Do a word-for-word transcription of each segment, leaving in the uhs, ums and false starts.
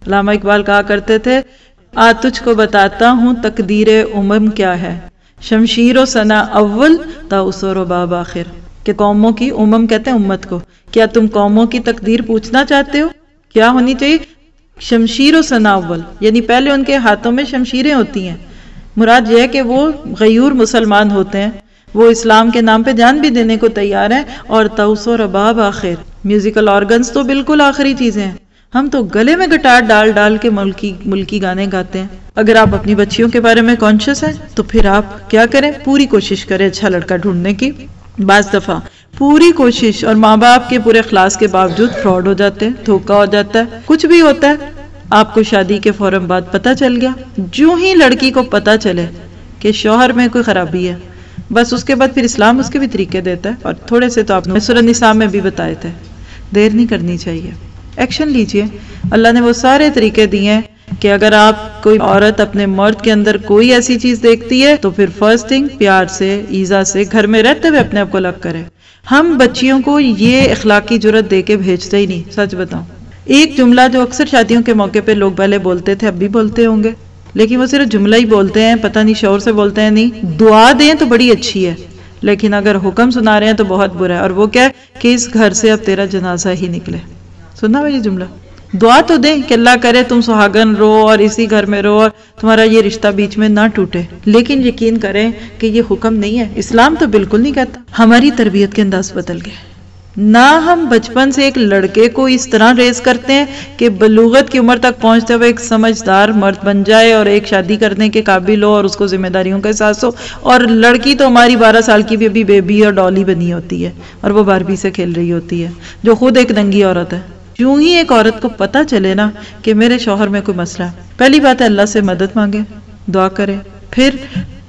علامہ اقبال کہا کرتے تھے آ تجھ کو بتاتا ہوں تقدیر امم کیا ہے، شمشیر و ثنا اول تا اسور و باب آخر، کہ قوموں کی، امم کہتے ہیں امت کو، کیا تم قوموں کی تقدیر پوچھنا چاہتے ہو؟ کیا ہونی چاہیے؟ شمشیر و ثنا اول، یعنی پہلے ان کے ہاتھوں میں شمشیریں ہوتی ہیں، مراد یہ ہے کہ وہ غیور مسلمان ہوتے ہیں، وہ اسلام کے نام پہ جان بھی دینے کو تیار ہیں، اور توس و رباب آخر، میوزیکل آرگنز تو بالکل آخری چیزیں ہیں، ہم تو گلے میں گٹار ڈال ڈال کے ملکی ملکی گانے گاتے ہیں۔ اگر آپ اپنی بچیوں کے بارے میں کانشیس ہیں تو پھر آپ کیا کریں، پوری کوشش کریں اچھا لڑکا ڈھونڈنے کی۔ بعض دفعہ پوری کوشش اور ماں باپ کے پورے اخلاص کے باوجود فراڈ ہو جاتے ہیں، دھوکہ ہو جاتا ہے، کچھ بھی ہوتا ہے۔ آپ کو شادی کے فوراً بعد پتہ چل گیا، جو ہی لڑکی کو پتہ چلے کہ شوہر میں کوئی خرابی ہے، بس اس کے بعد پھر اسلام اس کے بھی طریقے دیتا ہے، اور تھوڑے سے تو آپ نے سورہ نساء میں بھی بتائے تھے۔ دیر نہیں کرنی چاہیے، ایکشن لیجئے۔ اللہ نے وہ سارے طریقے دیے ہیں کہ اگر آپ کوئی عورت اپنے مرد کے اندر کوئی ایسی چیز دیکھتی ہے تو پھر فرسٹ تھنگ پیار سے، ایذا سے، گھر میں رہتے ہوئے اپنے آپ کو الگ کرے۔ ہم بچیوں کو یہ اخلاقی جرت دے کے بھیجتے ہی نہیں، سچ بتاؤں۔ ایک جملہ جو اکثر شادیوں کے موقع پہ لوگ پہلے بولتے تھے، اب بھی بولتے ہوں گے، لیکن وہ صرف جملہ ہی بولتے ہیں، پتہ نہیں شعور سے بولتے ہیں نہیں۔ دعا دیں تو بڑی اچھی ہے، لیکن اگر حکم سنا رہے ہیں تو بہت برا ہے، اور وہ کیا ہے کہ اس گھر سے اب تیرا جنازہ ہی نکلے۔ سننا وہ یہ جملہ؟ دعا تو دیں کہ اللہ کرے تم سہاگن رہو اور اسی گھر میں رہو اور تمہارا یہ رشتہ بیچ میں نہ ٹوٹے، لیکن یقین کریں کہ یہ حکم نہیں ہے، اسلام تو بالکل نہیں کہتا۔ ہماری تربیت کے انداز بدل گئے، نہ ہم بچپن سے ایک لڑکے کو اس طرح ریز کرتے ہیں کہ بلوغت کی عمر تک پہنچتے ہوئے ایک سمجھدار مرد بن جائے اور ایک شادی کرنے کے قابل ہو اور اس کو ذمہ داریوں کا احساس ہو، اور لڑکی تو ہماری بارہ سال کی بھی ابھی بیبی اور ڈالی بنی ہوتی ہے اور وہ باربی سے کھیل رہی ہوتی ہے، جو خود ایک ننگی عورت ہے۔ یوں ہی ایک عورت کو پتہ چلے نا کہ میرے شوہر میں کوئی مسئلہ ہے، پہلی بات ہے اللہ سے مدد مانگے، دعا کرے، پھر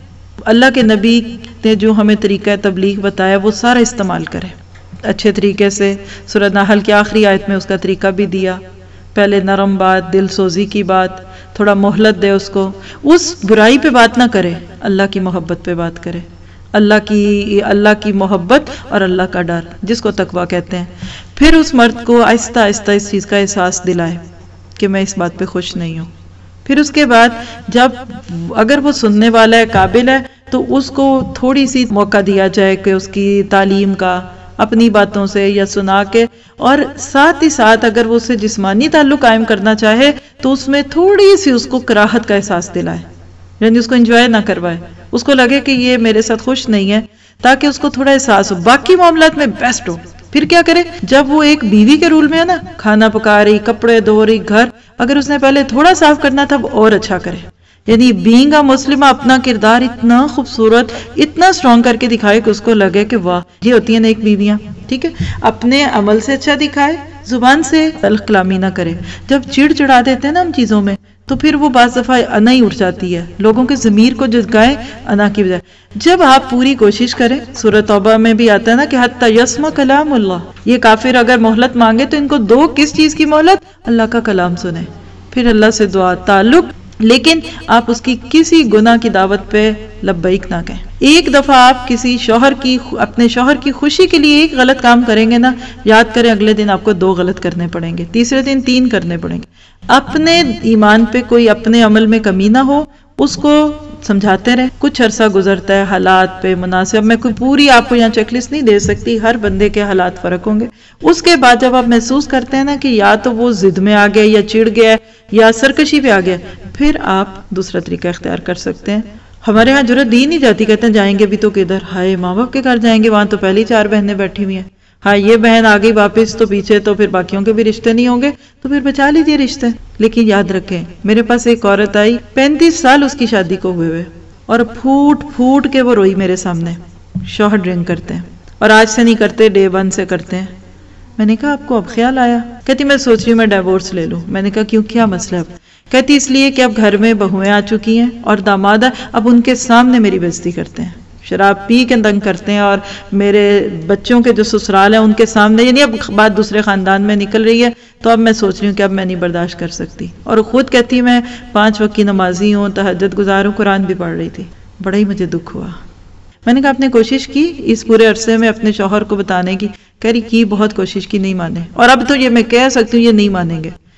اللہ کے نبی نے جو ہمیں طریقہ تبلیغ بتایا وہ سارا استعمال کرے اچھے طریقے سے۔ سورہ نحل کی آخری آیت میں اس کا طریقہ بھی دیا، پہلے نرم بات، دل سوزی کی بات، تھوڑا مہلت دے اس کو، اس برائی پہ بات نہ کرے، اللہ کی محبت پہ بات کرے، اللہ کی اللہ کی محبت اور اللہ کا ڈر جس کو تقویٰ کہتے ہیں۔ پھر اس مرد کو آہستہ آہستہ اس چیز کا احساس دلائے کہ میں اس بات پہ خوش نہیں ہوں۔ پھر اس کے بعد جب اگر وہ سننے والا ہے، قابل ہے، تو اس کو تھوڑی سی موقع دیا جائے کہ اس کی تعلیم کا، اپنی باتوں سے یا سنا کے، اور ساتھ ہی ساتھ اگر وہ اسے جسمانی تعلق قائم کرنا چاہے تو اس میں تھوڑی سی اس کو کراہت کا احساس دلائے، یعنی اس کو انجوائے نہ کروائے، اس کو لگے کہ یہ میرے ساتھ خوش نہیں ہے، تاکہ اس کو تھوڑا احساس ہو، باقی معاملات میں بیسٹ ہو۔ پھر کیا کرے، جب وہ ایک بیوی کے رول میں ہے نا، کھانا پکا رہی، کپڑے دھو رہی، گھر، اگر اس نے پہلے تھوڑا صاف کرنا تھا وہ اور اچھا کرے، یعنی بینگ اے مسلمہ اپنا کردار اتنا خوبصورت، اتنا اسٹرانگ کر کے دکھائے کہ اس کو لگے کہ واہ، یہ ہوتی ہیں نیک بیویاں، ٹھیک ہے۔ اپنے عمل سے اچھا دکھائے، زبان سے تلخ کلامی نہ کرے۔ جب چڑ چڑا دیتے ہیں نا ہم چیزوں میں تو پھر وہ بعض دفعہ انا ہی اٹھ جاتی ہے، لوگوں کے ضمیر کو جگائے انا کی بجائے۔ جب آپ پوری کوشش کریں، سورہ توبہ میں بھی آتا ہے نا کہ حتی یسمع کلام اللہ، یہ کافر اگر مہلت مانگے تو ان کو دو کس چیز کی مہلت؟ اللہ کا کلام سنیں، پھر اللہ سے دعا، تعلق، لیکن آپ اس کی کسی گناہ کی دعوت پہ لبیک نہ کہیں۔ ایک دفعہ آپ کسی شوہر کی اپنے شوہر کی خوشی کے لیے ایک غلط کام کریں گے نا، یاد کریں اگلے دن آپ کو دو غلط کرنے پڑیں گے، تیسرے دن تین کرنے پڑیں گے۔ اپنے ایمان پہ کوئی اپنے عمل میں کمی نہ ہو، اس کو سمجھاتے رہے، کچھ عرصہ گزرتا ہے، حالات پہ مناسب، میں کوئی پوری آپ کو یہاں چیک لسٹ نہیں دے سکتی، ہر بندے کے حالات فرق ہوں گے۔ اس کے بعد جب آپ محسوس کرتے ہیں نا کہ یا تو وہ ضد میں آ گیا یا چڑ گیا یا سرکشی پہ آ گیا، پھر آپ دوسرا طریقہ اختیار کر سکتے ہیں۔ ہمارے ہاں جرت دی نہیں جاتی، کہتے ہیں جائیں گے بھی تو کدھر، ہائے ماں باپ کے گھر جائیں گے، وہاں تو پہلی چار بہنیں بیٹھی ہوئی ہیں، ہاں یہ بہن آ گئی واپس تو پیچھے تو پھر باقیوں کے بھی رشتے نہیں ہوں گے، تو پھر بچا لیجیے رشتے۔ لیکن یاد رکھیں، میرے پاس ایک عورت آئی، پینتیس سال اس کی شادی کو ہوئے ہوئے، اور پھوٹ پھوٹ کے وہ روئی میرے سامنے، شوہر ڈرنک کرتے ہیں اور آج سے نہیں کرتے، ڈے ون سے کرتے ہیں۔ میں نے کہا آپ کو اب خیال آیا؟ کہتی میں سوچ رہی ہوں میں ڈیورس لے لوں۔ میں نے کہا کیوں، کیا مسئلہ اب؟ کہتی اس لیے کہ اب گھر میں بہویں آ چکی ہیں اور داماد اب ان کے سامنے میری بےزتی کرتے ہیں، شراب پی کے تنگ کرتے ہیں، اور میرے بچوں کے جو سسرال ہیں ان کے سامنے، یعنی اب بات دوسرے خاندان میں نکل رہی ہے، تو اب میں سوچ رہی ہوں کہ اب میں نہیں برداشت کر سکتی۔ اور خود کہتی میں پانچ وقت کی نمازی ہوں، تہجد گزار ہوں، قرآن بھی پڑھ رہی تھی۔ بڑا ہی مجھے دکھ ہوا۔ میں نے کہا آپ نے کوشش کی اس پورے عرصے میں اپنے شوہر کو بتانے کی؟ کہہ رہی کی، بہت کوشش کی، نہیں مانے، اور اب تو یہ میں کہہ سکتی ہوں یہ نہیں مانیں گے،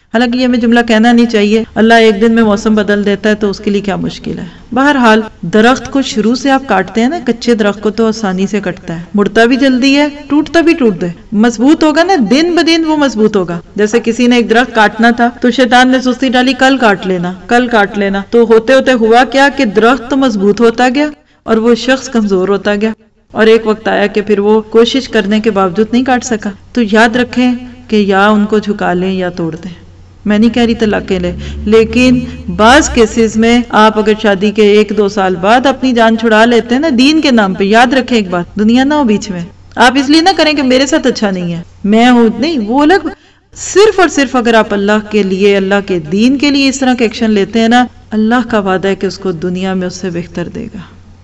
حالانکہ یہ ہمیں جملہ کہنا نہیں چاہیے، اللہ ایک دن میں موسم بدل دیتا ہے تو اس کے لیے کیا مشکل ہے۔ بہرحال درخت کو شروع سے آپ کاٹتے ہیں نا، کچے درخت کو تو آسانی سے کٹتا ہے، مڑتا بھی جلدی ہے، ٹوٹتا بھی ٹوٹ دے، مضبوط ہوگا نا، دن بدن وہ مضبوط ہوگا۔ جیسے کسی نے ایک درخت کاٹنا تھا تو شیطان نے سستی ڈالی، کل کاٹ لینا کل کاٹ لینا، تو ہوتے ہوتے ہوا کیا کہ درخت تو مضبوط ہوتا گیا اور وہ شخص کمزور ہوتا گیا، اور ایک وقت آیا کہ پھر وہ کوشش کرنے کے باوجود نہیں کاٹ سکا۔ تو یاد رکھیں کہ یا ان کو جھکا لیں یا توڑ دیں۔ میں نہیں کہہ رہی طلاق لیں، لیکن بعض کیسز میں آپ اگر شادی کے ایک دو سال بعد اپنی جان چھڑا لیتے ہیں نا دین کے نام پہ، یاد رکھیں ایک بات، دنیا نہ ہو بیچ میں۔ آپ اس لیے نہ کریں کہ میرے ساتھ اچھا نہیں ہے، میں ہوں نہیں، وہ الگ، صرف اور صرف اگر آپ اللہ کے لیے، اللہ کے دین کے لیے اس طرح کے ایکشن لیتے ہیں نا، اللہ کا وعدہ ہے کہ اس کو دنیا میں اس سے بہتر دے گا۔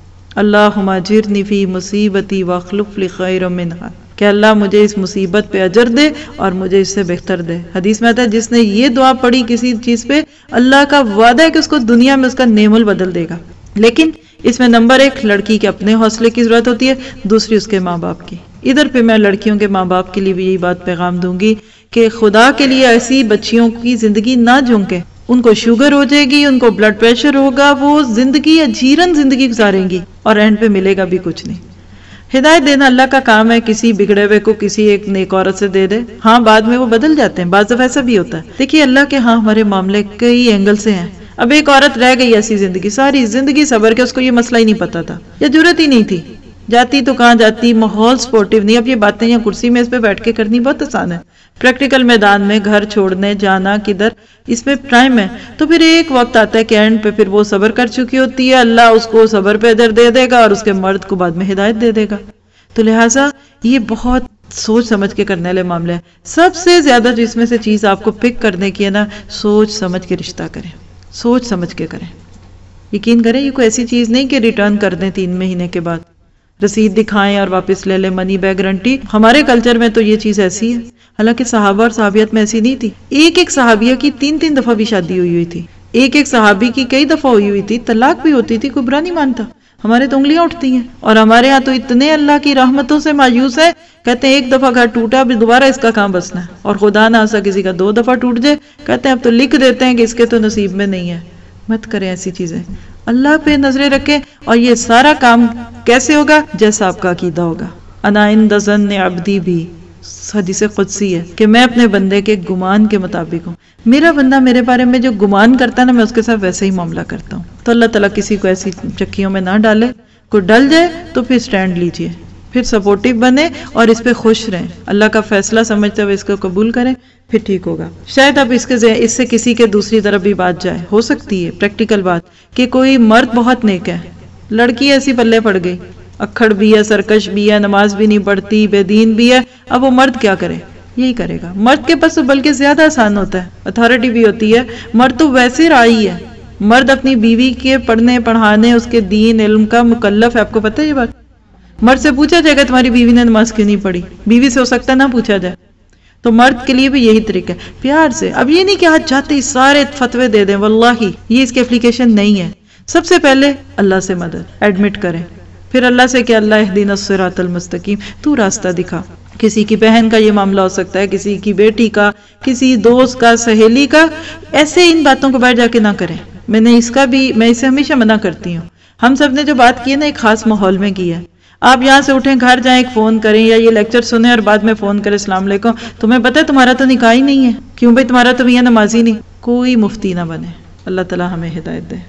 اللہم اجرنی فی مصیبتی واخلف لی خیر منہا، کہ اللہ مجھے اس مصیبت پہ اجر دے اور مجھے اس سے بہتر دے۔ حدیث میں آتا ہے جس نے یہ دعا پڑھی کسی چیز پہ، اللہ کا وعدہ ہے کہ اس کو دنیا میں اس کا نعم البدل دے گا۔ لیکن اس میں نمبر ایک لڑکی کے اپنے حوصلے کی ضرورت ہوتی ہے، دوسری اس کے ماں باپ کی۔ ادھر پہ میں لڑکیوں کے ماں باپ کے لیے بھی یہی بات پیغام دوں گی کہ خدا کے لیے ایسی بچیوں کی زندگی نہ جھونکیں، ان کو شوگر ہو جائے گی، ان کو بلڈ پریشر ہوگا، وہ زندگی اجیرن زندگی گزاریں گی اور اینڈ پہ ملے گا بھی کچھ نہیں۔ ہدایت دینا اللہ کا کام ہے، کسی بگڑے ہوئے کو کسی ایک نیک عورت سے دے دے، ہاں بعد میں وہ بدل جاتے ہیں، بعض دفعہ ایسا بھی ہوتا ہے۔ دیکھیے اللہ کے ہاں ہمارے معاملے کئی اینگل سے ہیں۔ اب ایک عورت رہ گئی ایسی زندگی، ساری زندگی صبر کے، اس کو یہ مسئلہ ہی نہیں پتا تھا یا ضرورت ہی نہیں تھی، جاتی تو کہاں جاتی، ماحول سپورٹیو نہیں۔ اب یہ باتیں یا کرسی میں اس پہ بیٹھ کے کرنی بہت آسان ہے، پریکٹیکل میدان میں گھر چھوڑنے جانا کدھر، اس میں ٹائم ہے۔ تو پھر ایک وقت آتا ہے کہ اینڈ پہ پھر وہ صبر کر چکی ہوتی ہے، اللہ اس کو صبر پہ اجر دے دے گا اور اس کے مرد کو بعد میں ہدایت دے دے گا۔ تو لہٰذا یہ بہت سوچ سمجھ کے کرنے والے معاملے ہیں۔ سب سے زیادہ جو اس میں سے چیز آپ کو پک کرنے کی ہے نا، سوچ سمجھ کے رشتہ کریں، سوچ سمجھ کے کریں۔ یقین کریں یہ کوئی ایسی چیز نہیں کہ ریٹرن کر دیں تین مہینے کے بعد، رسید دکھائیں اور واپس لے لیں، منی بیک گارنٹی۔ ہمارے کلچر میں تو یہ چیز ایسی ہے، حالانکہ صحابہ اور صحابیت میں ایسی نہیں تھی۔ ایک ایک صحابیہ کی تین تین دفعہ بھی شادی ہوئی ہوئی تھی، ایک ایک صحابی کی کئی دفعہ ہوئی ہوئی تھی، طلاق بھی ہوتی تھی، کوئی برا نہیں مانتا۔ ہمارے تو انگلیاں اٹھتی ہیں، اور ہمارے ہاں تو اتنے اللہ کی رحمتوں سے مایوس ہے، کہتے ہیں ایک دفعہ گھر ٹوٹا اب دوبارہ اس کا کہاں بسنا ہے، اور خدا نہ ایسا کسی کا دو دفعہ ٹوٹ جائے، کہتے ہیں اب تو لکھ دیتے ہیں کہ اس کے تو نصیب میں نہیں ہے۔ مت کریں ایسی چیزیں، اللہ پہ نظریں رکھیں، اور یہ سارا کام کیسے ہوگا؟ جیسا آپ کا عقیدہ ہوگا۔ انا عند ظن عبدی بھی، حدیث قدسی ہے کہ میں اپنے بندے کے گمان کے مطابق ہوں، میرا بندہ میرے بارے میں جو گمان کرتا ہے نا، میں اس کے ساتھ ویسے ہی معاملہ کرتا ہوں۔ تو اللہ تعالیٰ کسی کو ایسی چکیوں میں نہ ڈالے، کوئی ڈل جائے تو پھر سٹینڈ لیجئے، پھر سپورٹیو بنے اور اس پہ خوش رہیں، اللہ کا فیصلہ سمجھتے ہوئے اس کو قبول کریں، پھر ٹھیک ہوگا۔ شاید اب اس کے اس سے کسی کے دوسری طرف بھی بات جائے، ہو سکتی ہے پریکٹیکل بات کہ کوئی مرد بہت نیک ہے، لڑکی ایسی پلے پڑ گئی، اکھڑ بھی ہے، سرکش بھی ہے، نماز بھی نہیں پڑھتی، بے دین بھی ہے، اب وہ مرد کیا کرے؟ یہی کرے گا۔ مرد کے پاس بلکہ زیادہ آسان ہوتا ہے، اتھارٹی بھی ہوتی ہے، مرد تو ویسے رائی ہے، مرد اپنی بیوی کے پڑھنے پڑھانے، اس کے دین علم کا مکلف ہے۔ آپ کو پتہ ہے یہ بات؟ مرد سے پوچھا جائے گا تمہاری بیوی نے نماز کیوں نہیں پڑھی، بیوی سے ہو سکتا ہے نہ پوچھا جائے۔ تو مرد کے لیے بھی یہی طریقہ ہے، پیار سے۔ اب یہ نہیں کہ آج جاتے ہی سارے فتوے دے دیں، واللہ یہ اس کی اپلیکیشن نہیں ہے۔ سب سے پہلے اللہ سے مدد ایڈمٹ کریں، پھر اللہ سے کہ اللہ اہدنا الصراط المستقیم، تو راستہ دکھا۔ کسی کی بہن کا یہ معاملہ ہو سکتا ہے، کسی کی بیٹی کا، کسی دوست کا، سہیلی کا، ایسے ان باتوں کو باہر جا کے نہ کریں۔ میں نے اس کا بھی، میں اسے ہمیشہ منع کرتی ہوں۔ ہم سب نے جو بات کی ہے نا، ایک خاص ماحول میں کی ہے۔ آپ یہاں سے اٹھیں گھر جائیں، ایک فون کریں یا یہ لیکچر سنیں اور بعد میں فون کریں السلام علیکم، تمہیں پتہ ہے تمہارا تو نکاح ہی نہیں ہے، کیوں بھائی تمہارا تو میاں نمازی نہیں۔ کوئی مفتی نہ بنے، اللہ تعالی ہمیں ہدایت دے۔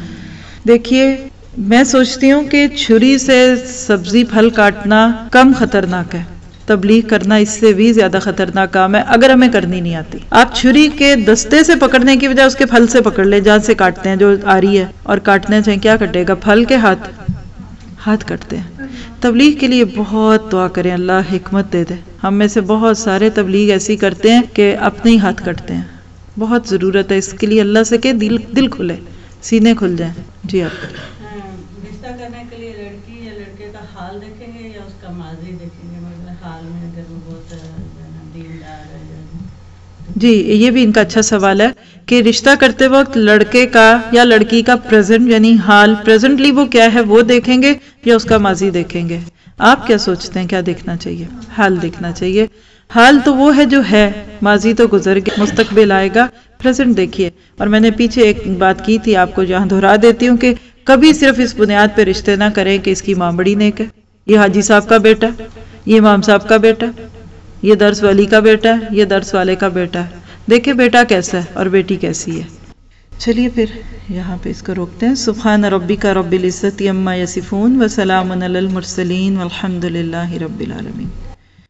دیکھیے میں سوچتی ہوں کہ چھری سے سبزی پھل کاٹنا کم خطرناک ہے، تبلیغ کرنا اس سے بھی زیادہ خطرناک کام ہے اگر ہمیں کرنی نہیں آتی۔ آپ چھری کے دستے سے پکڑنے کی بجائے اس کے پھل سے پکڑ لیں، جہاں سے کاٹتے ہیں جو آ رہی ہے، اور کاٹنے سے کیا کٹے گا؟ پھل کے ہاتھ ہاتھ کٹتے ہیں۔ تبلیغ کے لیے بہت دعا کریں، اللہ حکمت دے دے۔ ہم میں سے بہت سارے تبلیغ ایسی کرتے ہیں کہ اپنے ہی ہاتھ کٹتے ہیں، بہت ضرورت ہے اس کے لیے اللہ سے کہ دل دل کھلے، سینے کھل جائیں۔ جی آپ رشتہ کرنے کے لیے لڑکی یا لڑکے کا حال دیکھیں گے یا اس کا ماضی دیکھیں گے؟ مطلب حال میں اگر وہ بہت دیندار ہے۔ جی یہ بھی ان کا اچھا سوال ہے کہ رشتہ کرتے وقت لڑکے کا یا لڑکی کا پریزنٹ یعنی حال، پریزنٹلی وہ کیا ہے وہ دیکھیں گے یا اس کا ماضی دیکھیں گے؟ آپ کیا سوچتے ہیں کیا دیکھنا چاہیے؟ حال دیکھنا چاہیے۔ حال تو وہ ہے جو ہے، ماضی تو گزر گیا، مستقبل آئے گا، پریزنٹ دیکھیے۔ اور میں نے پیچھے ایک بات کی تھی، آپ کو جہاں دہرا دیتی ہوں کہ کبھی صرف اس بنیاد پہ رشتے نہ کریں کہ اس کی ماں بڑی نیک ہے، یہ حاجی صاحب کا بیٹا، یہ امام صاحب کا بیٹا، یہ درس والی کا بیٹا ہے، یہ درس والے کا بیٹا ہے، دیکھیں بیٹا کیسا ہے اور بیٹی کیسی ہے۔ چلیے پھر یہاں پہ اس کو روکتے ہیں۔ سبحان ربک رب العزت عما یصفون وسلام علی المرسلین والحمد للہ رب العالمین۔